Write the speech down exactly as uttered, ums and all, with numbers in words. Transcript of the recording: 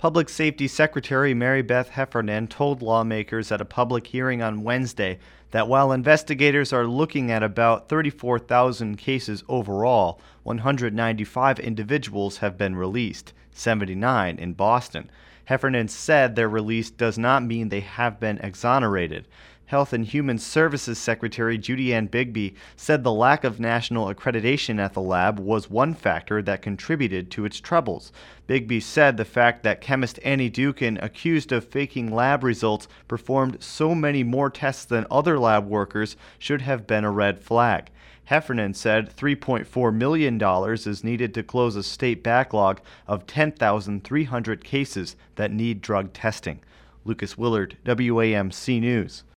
Public Safety Secretary Mary Beth Heffernan told lawmakers at a public hearing on Wednesday that while investigators are looking at about thirty-four thousand cases overall, one hundred ninety-five individuals have been released, seventy-nine in Boston. Heffernan said their release does not mean they have been exonerated. Health and Human Services Secretary Judy Ann Bigby said the lack of national accreditation at the lab was one factor that contributed to its troubles. Bigby said the fact that chemist Annie Dookhan, accused of faking lab results, performed so many more tests than other lab workers should have been a red flag. Heffernan said three point four million dollars is needed to close a state backlog of ten thousand three hundred cases that need drug testing. Lucas Willard, W A M C News.